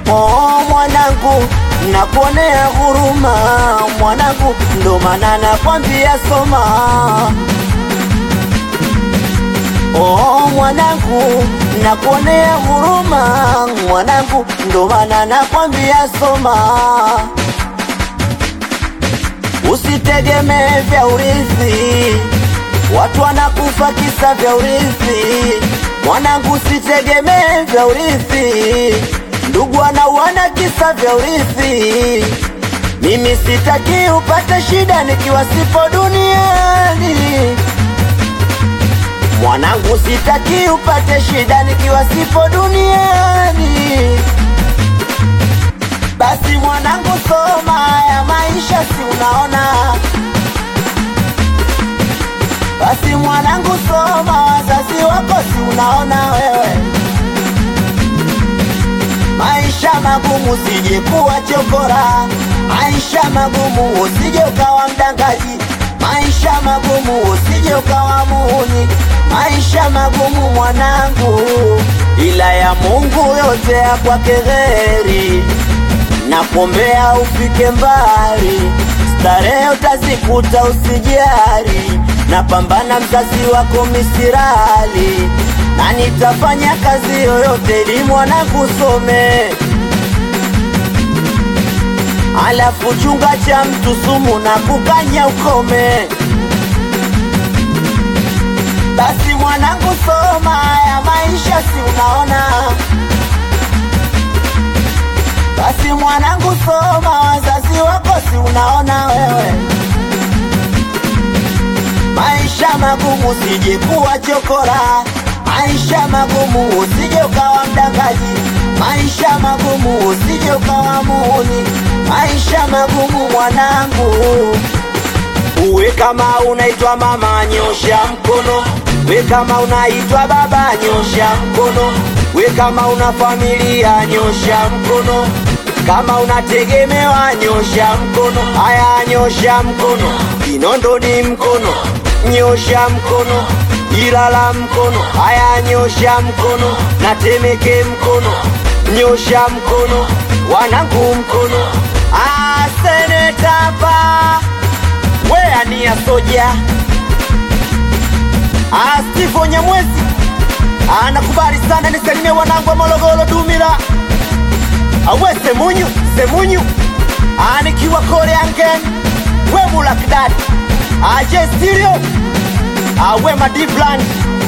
Oh mwanangu, nakuonea huruma mwanangu, ndo maana nakwambia soma. Oh mwanangu, nakuonea huruma mwanangu, ndo maana nakwambia soma. Usitegemee vya urithi, watu wanakufa kisa vya urithi. Mwanangu usitegemee vya urithi, ndugu wanauana kisa vya urithi. Mimi sitaki upate shida nikiwa sipo duniani. Mwanangu sitaki upate shida nikiwa sipo duniani. Basi mwanangu soma, ya maisha si unaona. Basi mwanangu soma, wazazi wako si unaona wewe. Maisha magumu usije kuwa chokora, maisha magumu usije ukawa mdangaji, maisha magumu usije ukawa muhuni, maisha magumu mwanangu, ila ya Mungu yote ya kwake heri. Nakuombea ufike mbali, starehe utazikuta usijali. Napambana mzazi wako misirali, na nitafanya kazi yoyote ili mwanangu usome. Alafu chunga cha mtu sumu na kukanya ukome. Basi mwanangu soma, ya maisha si unaona. Basi mwanangu soma, wazazi wako si unaona wewe. Maisha magumu usije kuwa chokora, maisha magumu usije ukawa mdangaji, maisha magumu usije ukawa muhuni, maisha magumu mwanangu. Uwe kama unaitwa mama nyosha mkono, we kama unaitwa baba nyosha mkono, we kama una familia nyosha mkono, kama unategemewa nyosha mkono. Haya nyosha mkono, Kinondoni mkono, nyosha mkono, Ilala mkono. Haya nyosha mkono, Temeke mkono, nyosha mkono, wanangu mkono. Seneta pa wea ni ya soja, Steve Nyamwezi anakubali sana. Nisalimie wanangu wa Morogoro Dumila, awe Semunyu anikiwa Korean Gang, we Mulak Dad, J Stereo, awe Madibland.